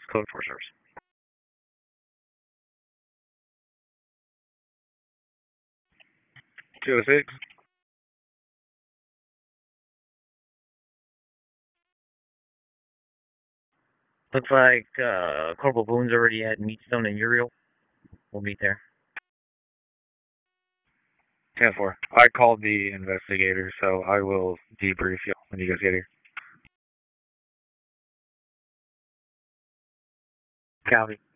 Code 4 service. 206. Looks like Corporal Boone's already at Meatstone and Uriel. We'll meet there. 10-4. I called the investigator, so I will debrief you when you guys get here. Copy.